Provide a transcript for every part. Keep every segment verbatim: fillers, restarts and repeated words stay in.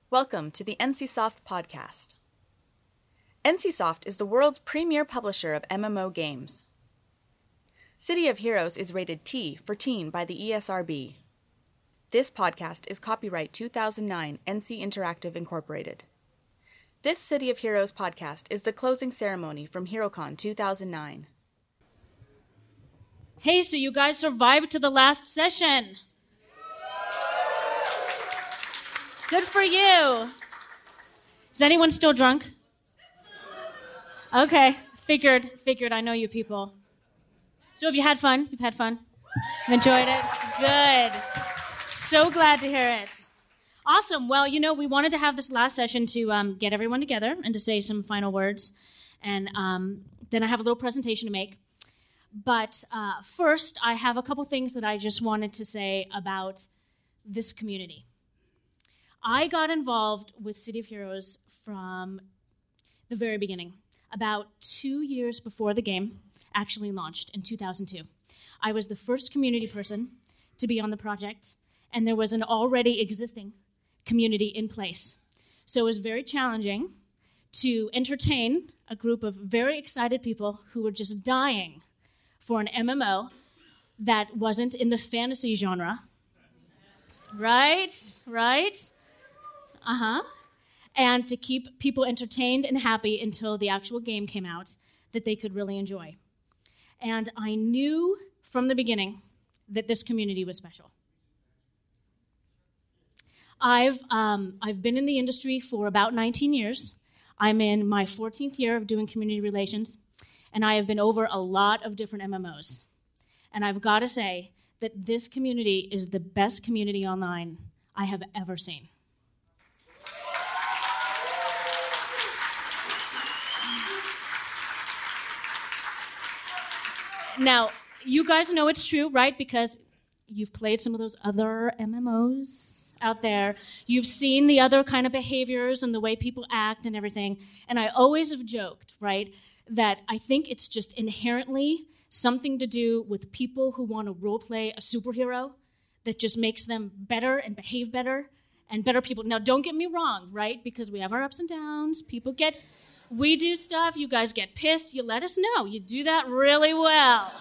Welcome to the NCSoft podcast. NCSoft is the world's premier publisher of M M O games. City of Heroes is rated T for teen by the E S R B. This podcast is copyright two thousand nine N C Interactive Incorporated. This City of Heroes podcast is the closing ceremony from HeroCon two thousand nine. Hey, so you guys survived to the last session. Good for you. Is anyone still drunk? Okay, figured, figured, I know you people. So have you had fun? You've had fun? You've enjoyed it? Good. So glad to hear it. Awesome. Well, you know, we wanted to have this last session to um, get everyone together and to say some final words. And um, then I have a little presentation to make. But uh, first, I have a couple things that I just wanted to say about this community. I got involved with City of Heroes from the very beginning, about two years before the game actually launched in two thousand two. I was the first community person to be on the project, and there was an already existing community in place. So it was very challenging to entertain a group of very excited people who were just dying for an M M O that wasn't in the fantasy genre. Right? Right? Uh-huh. And to keep people entertained and happy until the actual game came out that they could really enjoy. And I knew from the beginning that this community was special. I've um, I've been in the industry for about nineteen years. I'm in my fourteenth year of doing community relations, and I have been over a lot of different M M Os. And I've got to say that this community is the best community online I have ever seen. Now, you guys know it's true, right? Because you've played some of those other M M Os out there. You've seen the other kind of behaviors and the way people act and everything. And I always have joked, right, that I think it's just inherently something to do with people who want to role-play a superhero that just makes them better and behave better and better people. Now, don't get me wrong, right? Because we have our ups and downs. People get... We do stuff, you guys get pissed, you let us know. You do that really well.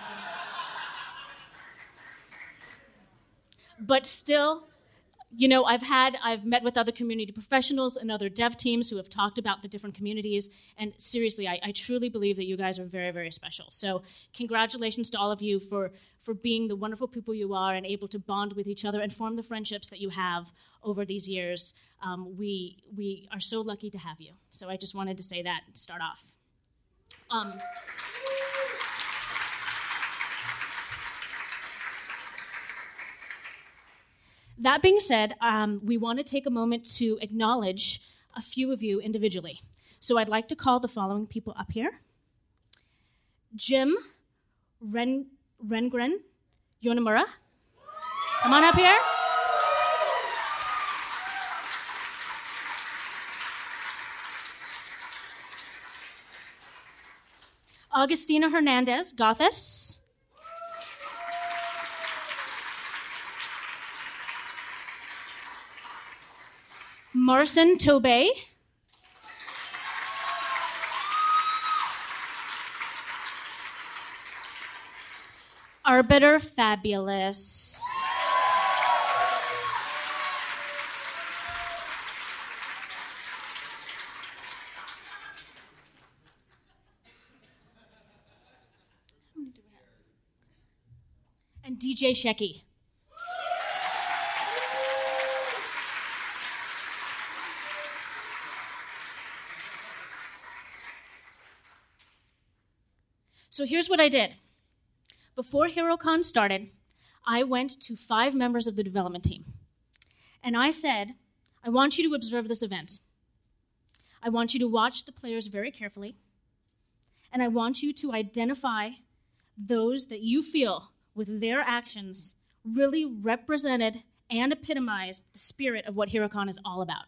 But still, you know, I've had, I've met with other community professionals and other dev teams who have talked about the different communities, and seriously, I, I truly believe that you guys are very, very special. So congratulations to all of you for, for being the wonderful people you are and able to bond with each other and form the friendships that you have over these years. Um, we, we are so lucky to have you. So I just wanted to say that and start off. Um, That being said, um, we want to take a moment to acknowledge a few of you individually. So I'd like to call the following people up here. Jim Ren- Rengren Yonamura. Come on up here. Augustina Hernandez Gothis. Marcin Tobey. Arbiter Fabulous. And D J Shecky. So here's what I did. Before HeroCon started, I went to five members of the development team. And I said, I want you to observe this event. I want you to watch the players very carefully. And I want you to identify those that you feel, with their actions, really represented and epitomized the spirit of what HeroCon is all about.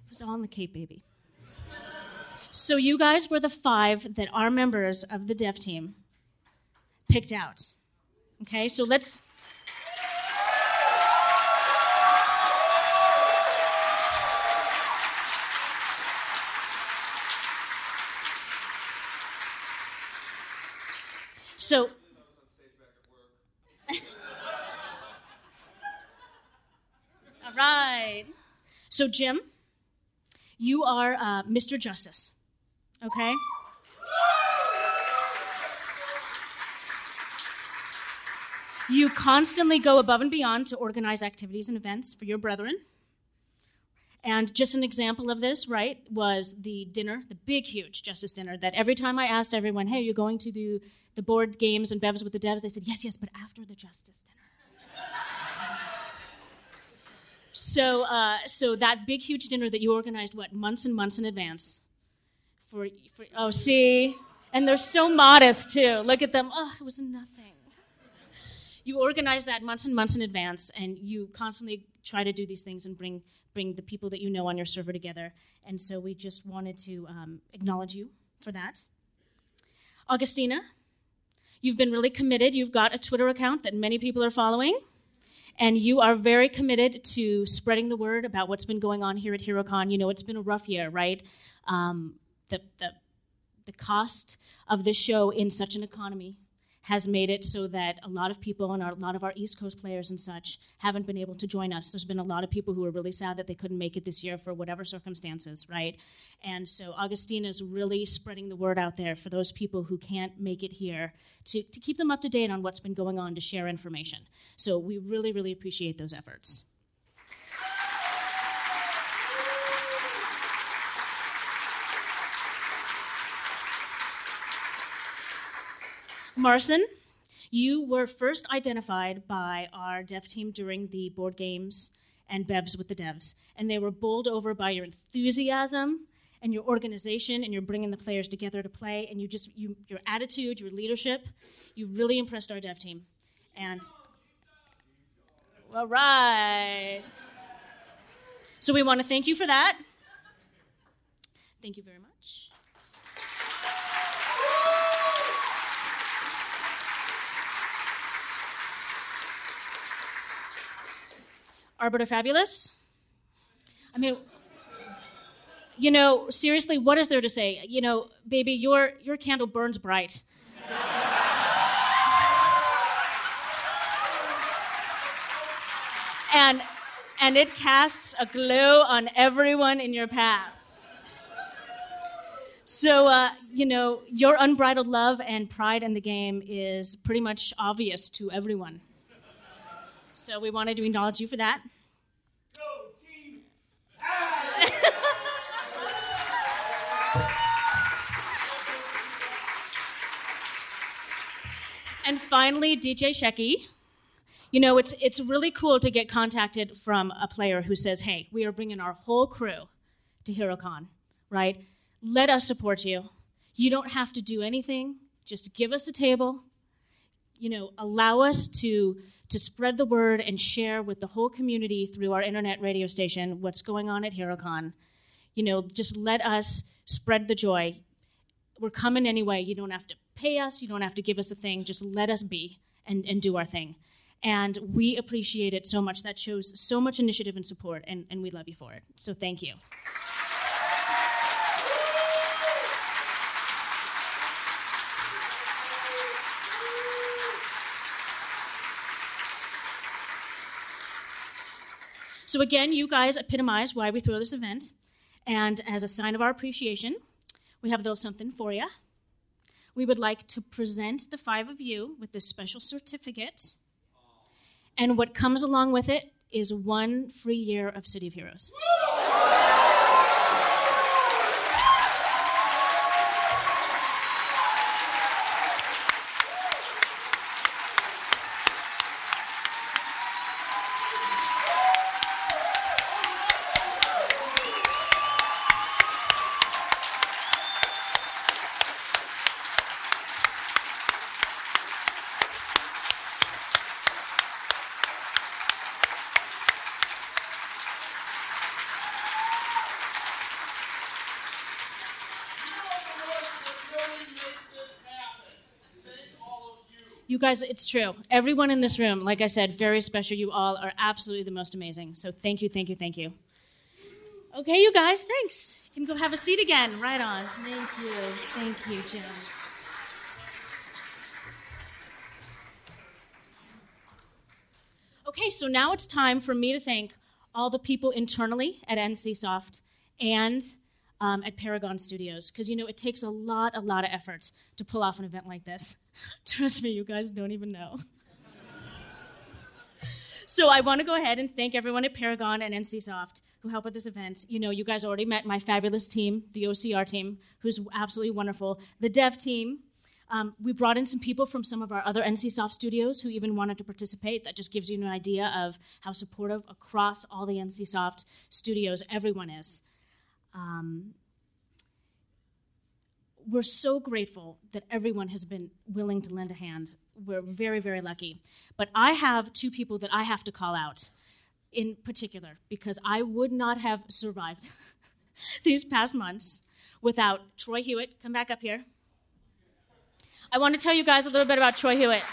It was all in the Cape, baby. So you guys were the five that our members of the dev team picked out. Okay, so let's... So... All right. So Jim, you are uh, Mister Justice. Okay? You constantly go above and beyond to organize activities and events for your brethren. And just an example of this, right, was the dinner, the big, huge Justice dinner, that every time I asked everyone, hey, you're going to do the board games and bevs with the devs, they said, yes, yes, but after the Justice dinner. so, uh, so that big, huge dinner that you organized, what, months and months in advance, For, for, oh, see? And they're so modest, too. Look at them. Oh, it was nothing. You organize that months and months in advance, and you constantly try to do these things and bring bring the people that you know on your server together. And so we just wanted to um, acknowledge you for that. Augustina, you've been really committed. You've got a Twitter account that many people are following, and you are very committed to spreading the word about what's been going on here at HeroCon. You know, it's been a rough year, right? Um, The, the, the cost of this show in such an economy has made it so that a lot of people and our, a lot of our East Coast players and such haven't been able to join us. There's been a lot of people who are really sad that they couldn't make it this year for whatever circumstances, right? And so Augustina's really spreading the word out there for those people who can't make it here to, to keep them up to date on what's been going on, to share information. So we really, really appreciate those efforts. Marcin, you were first identified by our dev team during the board games and bevs with the devs, and they were bowled over by your enthusiasm and your organization, and you're bringing the players together to play, and you just you, your attitude, your leadership, you really impressed our dev team. And all right. So we want to thank you for that. Thank you very much. Arbiter Fabulous. I mean, you know, seriously, what is there to say? You know, baby, your your candle burns bright. and and it casts a glow on everyone in your path. So, uh, you know, your unbridled love and pride in the game is pretty much obvious to everyone. So we wanted to acknowledge you for that. Go team! And finally, D J Shecky. You know, it's it's really cool to get contacted from a player who says, hey, we are bringing our whole crew to HeroCon, right? Let us support you. You don't have to do anything. Just give us a table. You know, allow us to... to spread the word and share with the whole community through our internet radio station what's going on at HeroCon. You know, just let us spread the joy. We're coming anyway. You don't have to pay us. You don't have to give us a thing. Just let us be and, and do our thing. And we appreciate it so much. That shows so much initiative and support, and, and we love you for it. So thank you. So again, you guys epitomize why we throw this event. And as a sign of our appreciation, we have a little something for you. We would like to present the five of you with this special certificate. And what comes along with it is one free year of City of Heroes. You guys, it's true. Everyone in this room, like I said, very special. You all are absolutely the most amazing. So thank you, thank you, thank you. Okay, you guys, thanks. You can go have a seat again. Right on. Thank you. Thank you, Jim. Okay, so now it's time for me to thank all the people internally at NCSoft and um, at Paragon Studios, because, you know, it takes a lot, a lot of effort to pull off an event like this. Trust me, you guys don't even know. So I want to go ahead and thank everyone at Paragon and NCSoft who helped with this event. You know, you guys already met my fabulous team, the O C R team, who's absolutely wonderful. The dev team. Um, we brought in some people from some of our other NCSoft studios who even wanted to participate. That just gives you an idea of how supportive across all the NCSoft studios everyone is. Um, we're so grateful that everyone has been willing to lend a hand. We're very, very lucky. But I have two people that I have to call out in particular, because I would not have survived these past months without Troy Hewitt. Come back up here. I want to tell you guys a little bit about Troy Hewitt.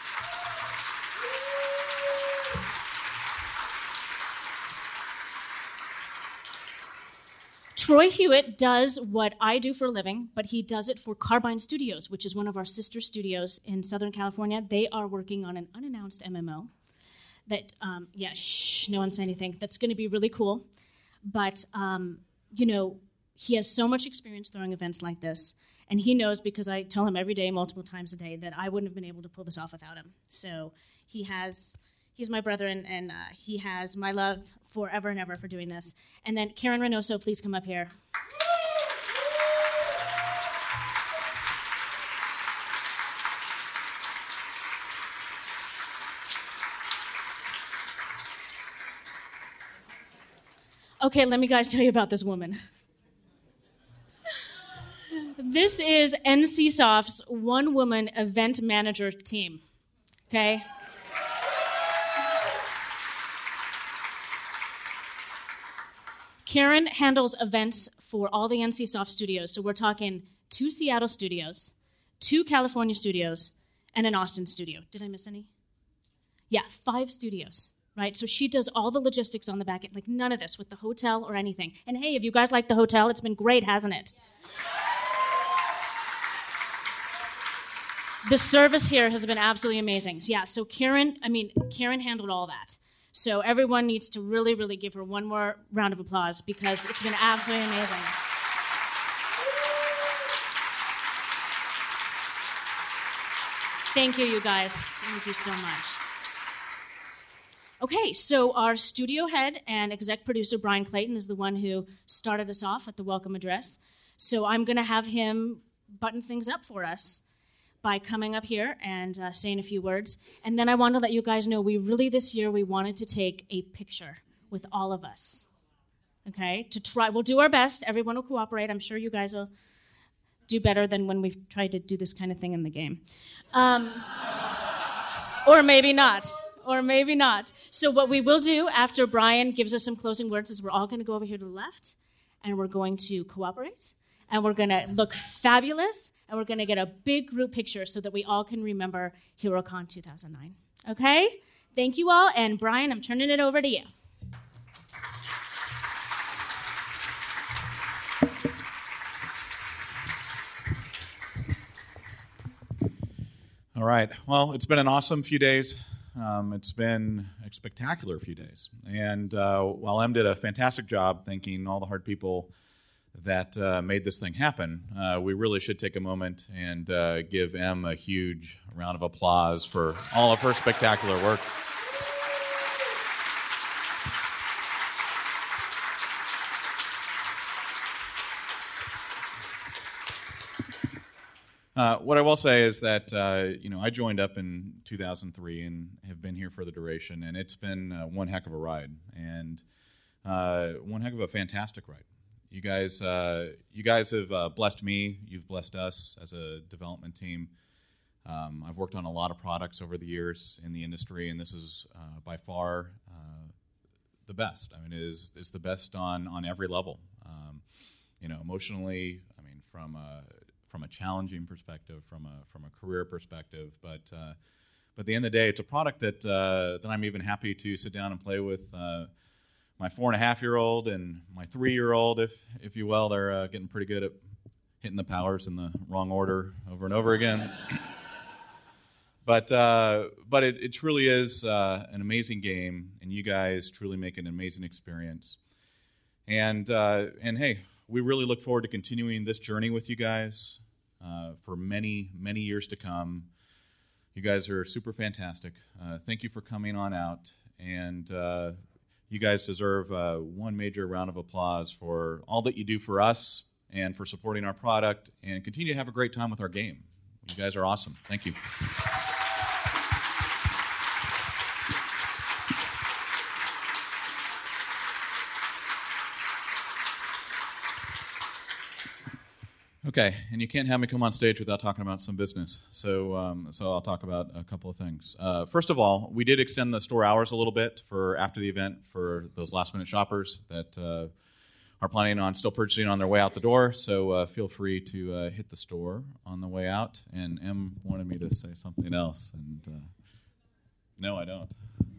Troy Hewitt does what I do for a living, but he does it for Carbine Studios, which is one of our sister studios in Southern California. They are working on an unannounced M M O that, um, yeah, shh, no one say anything. That's going to be really cool. But, um, you know, he has so much experience throwing events like this. And he knows, because I tell him every day, multiple times a day, that I wouldn't have been able to pull this off without him. So he has, he's my brother, and, and uh, he has my love forever and ever for doing this. And then Karen Reynoso, please come up here. Okay, let me guys tell you about this woman. This is NCSoft's one-woman event manager team, okay? Karen handles events for all the NCSoft studios, so we're talking two Seattle studios, two California studios, and an Austin studio. Did I miss any? Yeah, five studios, right? So she does all the logistics on the back end, like none of this with the hotel or anything. And hey, if you guys like the hotel, it's been great, hasn't it? The service here has been absolutely amazing. Yeah, so Karen, I mean, Karen handled all that. So everyone needs to really, really give her one more round of applause, because it's been absolutely amazing. Thank you, you guys. Thank you so much. Okay, so our studio head and exec producer, Brian Clayton, is the one who started us off at the welcome address. So I'm going to have him button things up for us by coming up here and uh, saying a few words. And then I want to let you guys know, we really, this year, we wanted to take a picture with all of us, okay? To try, we'll do our best. Everyone will cooperate. I'm sure you guys will do better than when we've tried to do this kind of thing in the game. Um, or maybe not, or maybe not. So what we will do after Brian gives us some closing words is we're all gonna go over here to the left, and we're going to cooperate, and we're going to look fabulous, and we're going to get a big group picture so that we all can remember HeroCon two thousand nine. Okay? Thank you all, and Brian, I'm turning it over to you. All right. Well, it's been an awesome few days. Um, it's been a spectacular few days. And uh, while Em did a fantastic job thanking all the hard people that uh, made this thing happen, uh, we really should take a moment and uh, give Em a huge round of applause for all of her spectacular work. Uh, what I will say is that uh, you know, I joined up in two thousand three and have been here for the duration, and it's been uh, one heck of a ride, and uh, one heck of a fantastic ride. You guys, uh, you guys have uh, blessed me. You've blessed us as a development team. Um, I've worked on a lot of products over the years in the industry, and this is uh, by far uh, the best. I mean, it is it's the best on on every level. Um, you know, emotionally. I mean, from uh, from a challenging perspective, from a from a career perspective. But uh, but at the end of the day, it's a product that uh, that I'm even happy to sit down and play with uh, my four and a half year old and my three year old, if if you will. They're uh, getting pretty good at hitting the powers in the wrong order over and over again. But uh, but it, it truly is uh, an amazing game, and you guys truly make an amazing experience. And uh, and hey, we really look forward to continuing this journey with you guys uh, for many, many years to come. You guys are super fantastic. Uh, thank you for coming on out, and uh, you guys deserve uh, one major round of applause for all that you do for us and for supporting our product, and continue to have a great time with our game. You guys are awesome. Thank you. Okay, and you can't have me come on stage without talking about some business, so um, so I'll talk about a couple of things. Uh, first of all, we did extend the store hours a little bit for after the event for those last-minute shoppers that uh, are planning on still purchasing on their way out the door, so uh, feel free to uh, hit the store on the way out. And Em wanted me to say something else, and uh, no, I don't.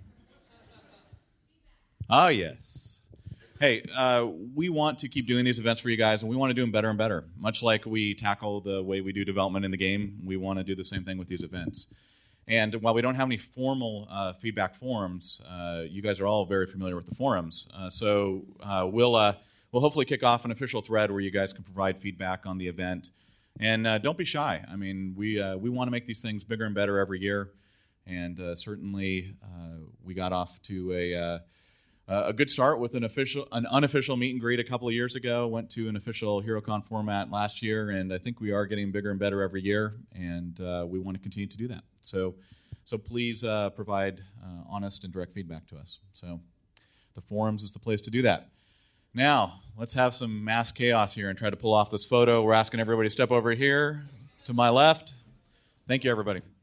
Oh, yes. Hey, uh, we want to keep doing these events for you guys, and we want to do them better and better. Much like we tackle the way we do development in the game, we want to do the same thing with these events. And while we don't have any formal uh, feedback forums, uh, you guys are all very familiar with the forums. Uh, so uh, we'll uh, we'll hopefully kick off an official thread where you guys can provide feedback on the event. And uh, don't be shy. I mean, we uh, we want to make these things bigger and better every year. And uh, certainly, uh, we got off to a uh, Uh, a good start with an official, an unofficial meet and greet a couple of years ago. Went to an official HeroCon format last year, and I think we are getting bigger and better every year, and uh, we want to continue to do that. So, so please uh, provide uh, honest and direct feedback to us. So, the forums is the place to do that. Now, let's have some mass chaos here and try to pull off this photo. We're asking everybody to step over here to my left. Thank you, everybody.